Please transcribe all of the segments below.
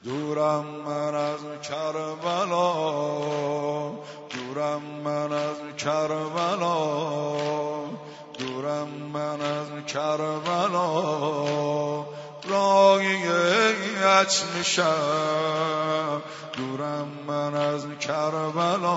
دورم من از کربلا، دورم من از کربلا، دورم من از کربلا، راهیت میشم. دورم من از کربلا،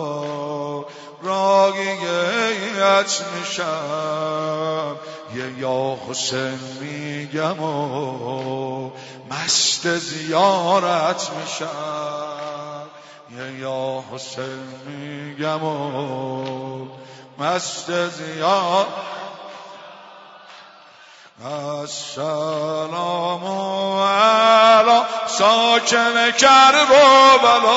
راهیت میشم. یه یا حسین میگم و مست زیارت میشم. یه یا حسین میگم و مست زیارت. السلام علی ساکن کربلا،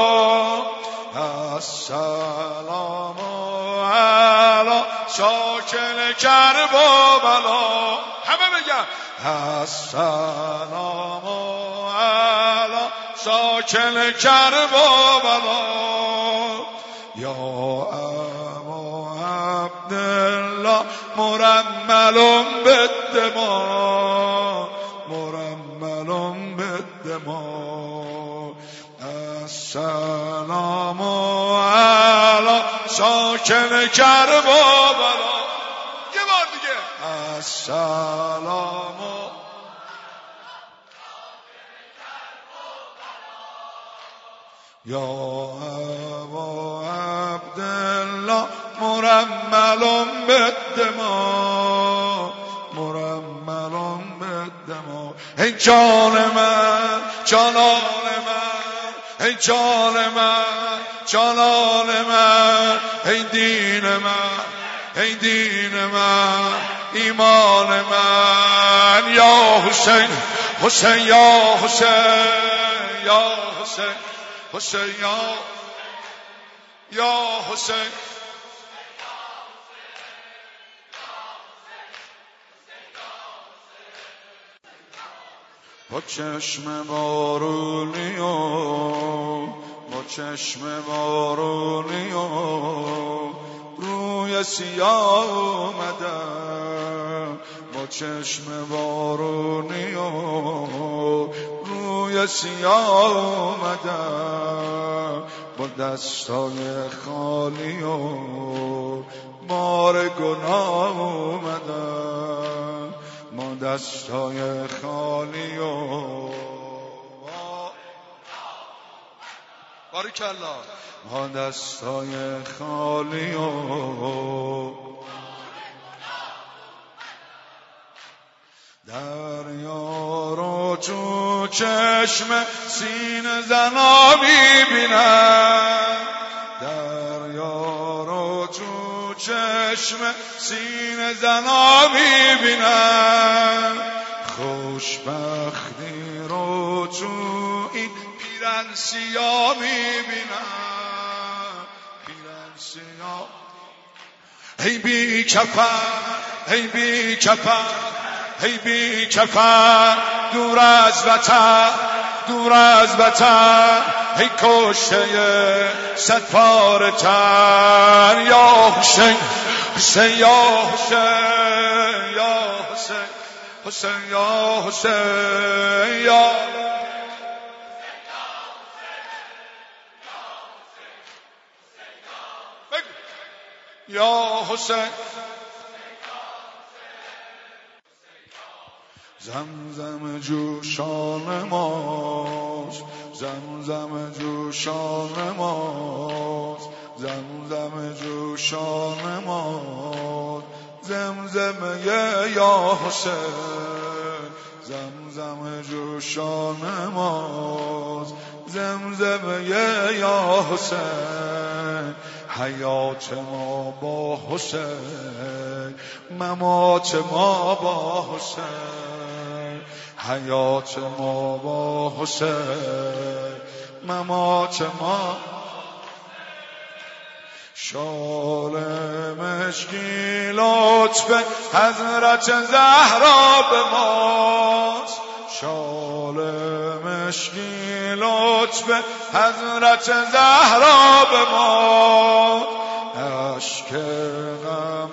السلام علی ساکن کربلا. همه بگن السلام علی ساکن کربلا. یا ابا عبدالله مرمل بالدماء، مرمل بالدماء. السلام علی ساکن کربلا. یه بار دیگه السلام. یا ابا عبدالله مرمل بالدماء، مرمل بالدماء. ای جان من، جانان من، ای جان من، جانان من، ای دین من، ای دین من، ایمان من. یا حسین، حسین یا حسین، یا حسین، حسین یا حسین. با چشم بارونی و با چشم بارونی و روی سیاه اومدم، با چشم بارونی و روی سیاه اومدم. با دستای خالی و بار گناه اومدم، با دستای خالی و باریکالله، با دستای خالی و دریا رو تو چشم سینه زنا میبینم، دریا رو تو چشم سینه زنا میبینم. خوشبختی رو تو این پیرن سیاه میبینم، پیرن سیاه. ای بی کفن، ای بی کفن، ای بی کفن، دور از وطن، دور از وطن. ای کشته صد پاره تن. یا حسین، حسین یا حسین، یا حسین، حسین یا حسین یا یا حسین. زمزم جوشان ماست، زمزم جوشان ماست، زمزم جوشان ماست. زمزم یا حسین، زمزم جوشان ماست، زمزم یا حسین. حیات ما با حسین، ممات ما با حسین. حیات ما با حسین، ممات ما. شال مشکی لطف حضرت زهرا به ماست، شال مشکی لطف حضرت زهرا به ما. اشک غم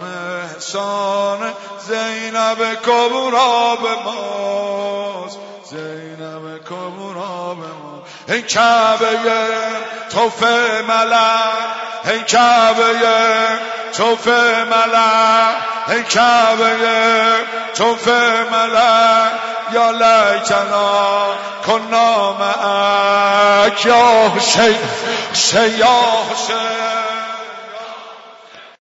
احسان زینب کبرا به ماست، زینب کبرا بمان ای کعبه توف ملک ای کعبه توف ملک ای کعبه توف ملک یا لیتنا کنا معک یا حسین یا حسین